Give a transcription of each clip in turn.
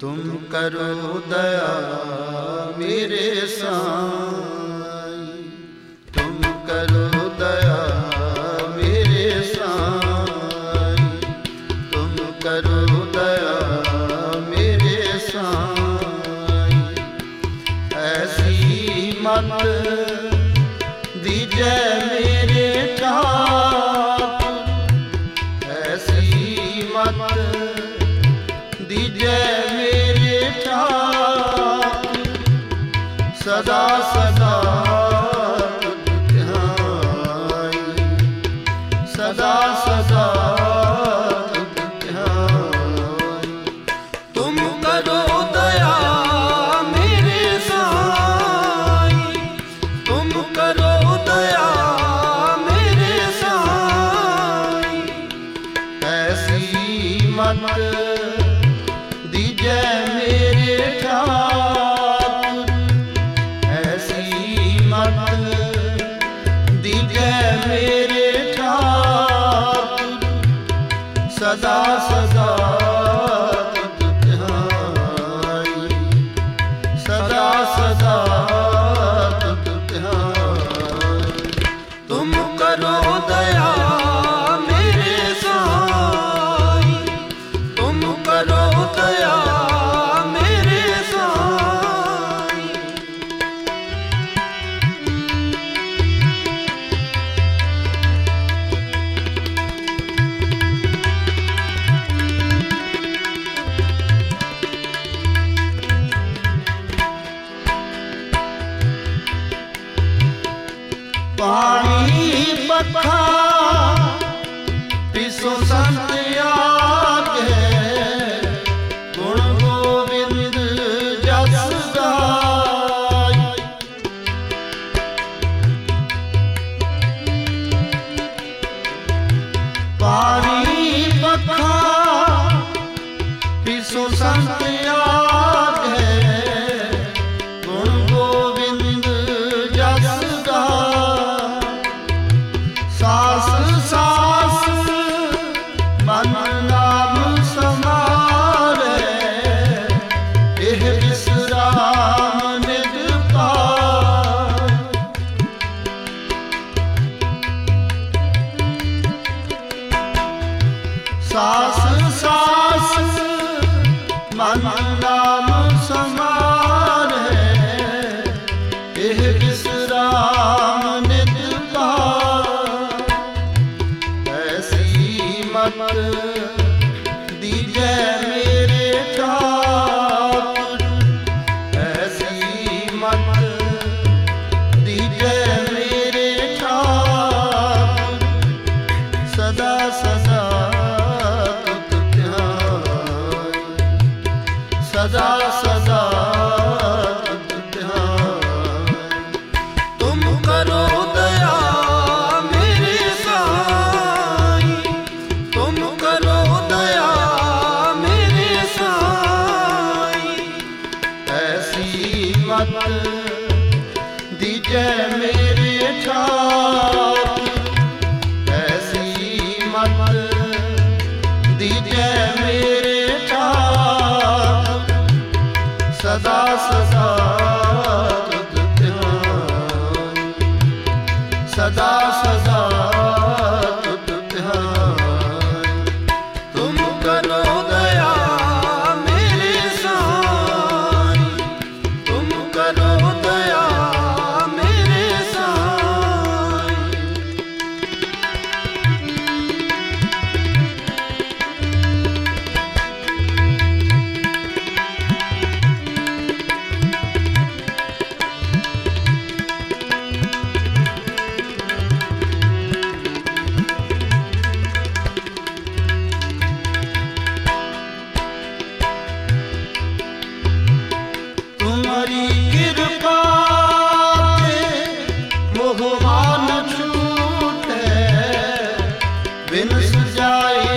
तुम करो दया मेरे साईं, तुम करो दया मेरे साईं, तुम करो दया मेरे साईं। ऐसी मत दीजै मेरे ठाकुर, ऐसी मत दीजै मेरे ठाकुर, सदा सदा तुझ ध्याई, सदा सदा तुझ ध्याई। तुम करो दया मेरे साईं, तुम करो दया मेरे साईं। ऐसी मत दीजै मेरे ठाकुर, ऐसी मत दीजै मेरे ठाकुर, सदा सदा तुझ ध्याई, सदा सदा तुझ ध्याई। तुम करो दया मेरे साईं, तुम करो दया मेरे साईं। पानी पखा पिसो संत आगे, गुण गोविंद जस गाई। पानी पखा पिसो संत आगे, गुण गोविंद जस गाई। सास सास मन नाम समारे, एह विश्राम निज पाई। सास सास मन नाम समारे, एह विश्राम निज पाई। ऐसी मत दीजै मेरे ठाकुर, ऐसी मत दीजै मेरे ठाकुर, सदा सदा तुझ ध्याई, सदा सदा तुझ ध्याई। तुम करो दया मेरे साईं, तुम करो दया मेरे साईं। ऐसी मत दीजै मेरे ठाकुर, ऐसी मत दीजै मेरे ठाकुर, सदा सदा तुझ ध्याई, सदा सदा तुझ ध्याई। तुम करो दया मेरे साईं, तुम करो दया मेरे साईं। तुम्हारी कृपा से मोहमान छूटे, बिन सजाए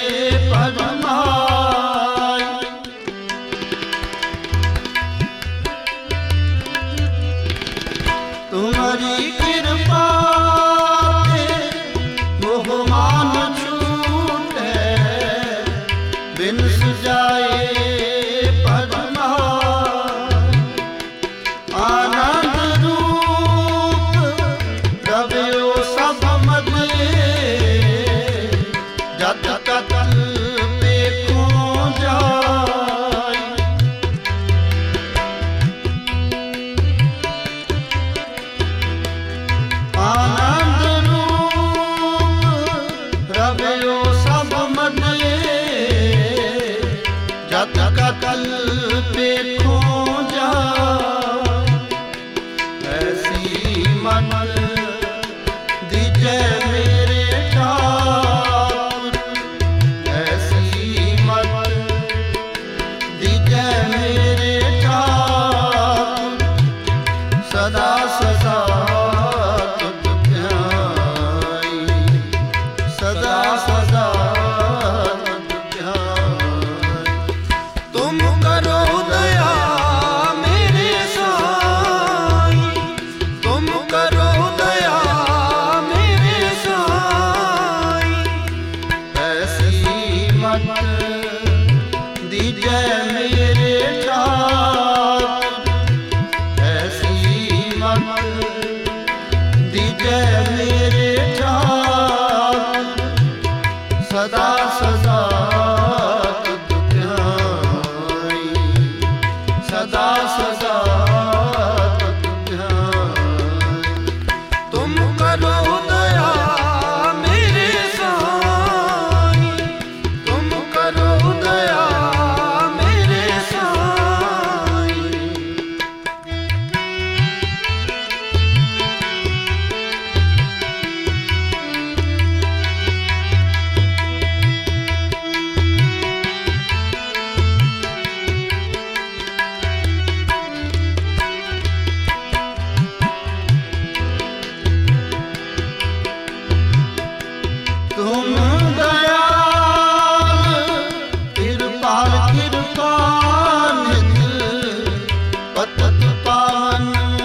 परमाई। तुम्हारी कृपा से मोहमान छूटे, बिन सजाए जत तल पे खो जाए। आनंद रूप रवयो सब मने, जत तल पे खो जाए। ऐसी मन दीजे मेरे ठाकुर, ऐसी मन दीजे मेरे ठाकुर। सदा सदा तुझ ध्याई, सदा सदा तुझ ध्याई। तुम करो दया मेरे साईं, तुम करो दया मेरे साईं। ऐसी मन दीजे मेरे ठाकुर, ऐसी मन दीजे मेरे ठाकुर। सदा सदा तुझ ध्याई, सदा सदा तुझ ध्याई। तुम करो दया मेरे साईं, तुम करो दया मेरे साईं। तुम दयाल कृपाल कृपानिध, पतत पावन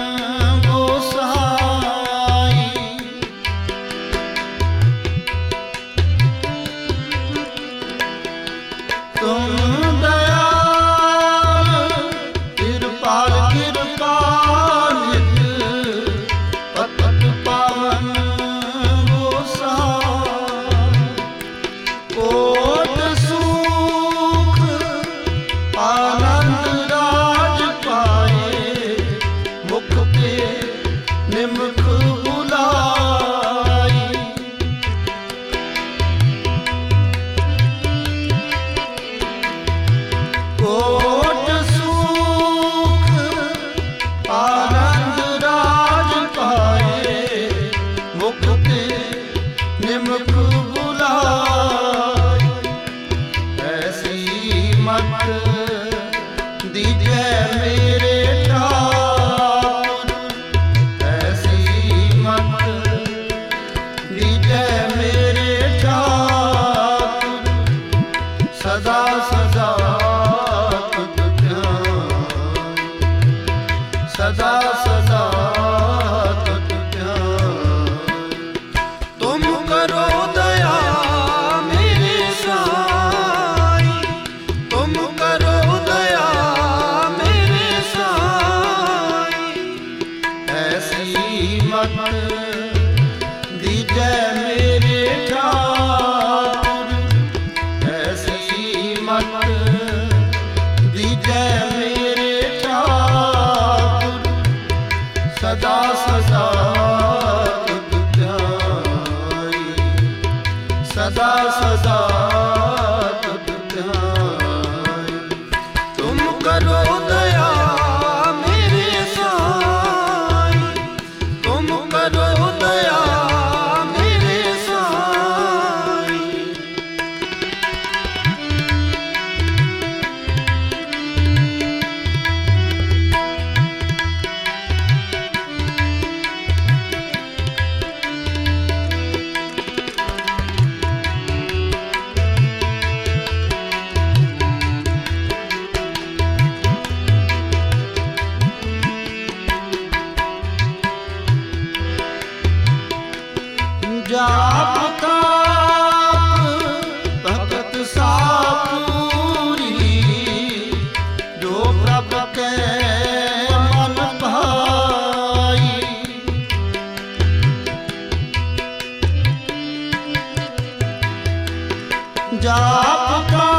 गोसाई। तुम दयाल कृपाल कृपानिध, पतत पावन गोसाई। कोट सुख आनंद राज पाए, मुख पे निमुख बुलाई। कोट सुख आनंद राज पाए, मुख पे निमुख बुलाई। ऐसी मत दीजे मेरे ठाकुर, ऐसी मत दीजे मेरे ठाकुर। सदा सदा तुझ ध्याई, सदा सदा तुझ ध्याई। तुम करो दया मेरे साईं, तुम करो दया मेरे साईं। ऐसी मन दीजे मेरे ठाकुर, ऐसी मन दीजे मेरे ठाकुर। सदा सदा तुझ ध्याई, सदा सदा तुझ ध्याई। तुम करो दया मेरे साईं, तुम करो दया मेरे साईं। जाप का